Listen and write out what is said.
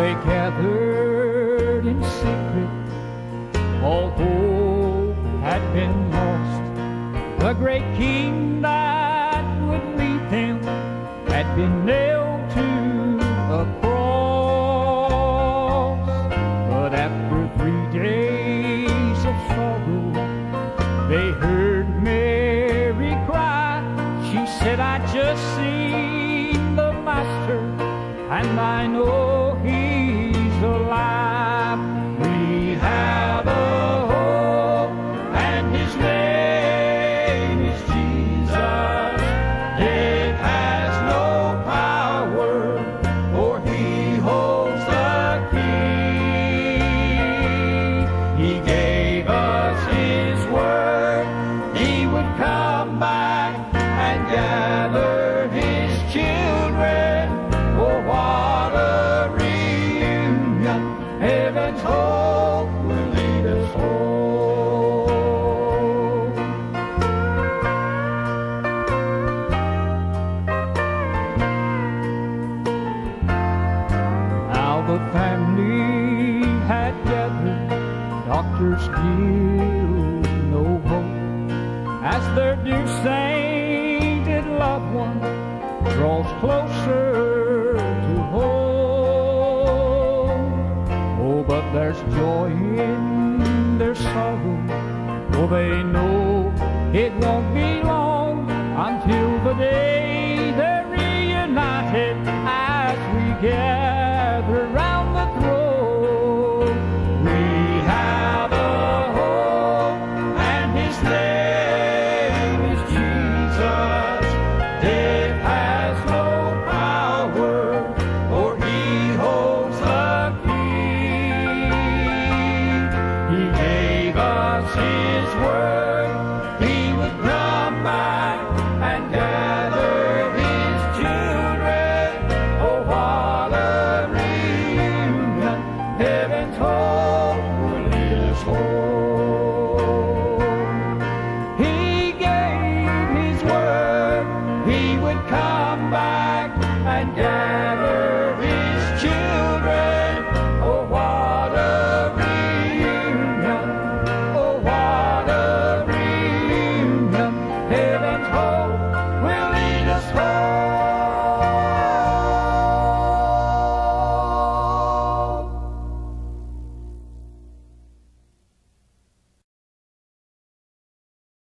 they gathered in secret. All hope had been lost. The great king that would lead them had been nailed to a cross. But after 3 days of sorrow, they heard Mary cry. She said, I just seen the Master, and I know he's alive. We have a hope, and his name is Jesus. Death has no power, for he holds the key. He gave us his word, he would come back and gather his children. Oh, what a reunion! Heaven's hope will lead us home. Now the family had gathered, doctors give no hope, as their dear sainted loved one draws closer to home. Oh, but there's joy in their sorrow, for they know it won't be long until the day they're reunited as we gather round the throne. We have a hope, and his name is Jesus. Death has no power, for he holds the key. He gave us his word,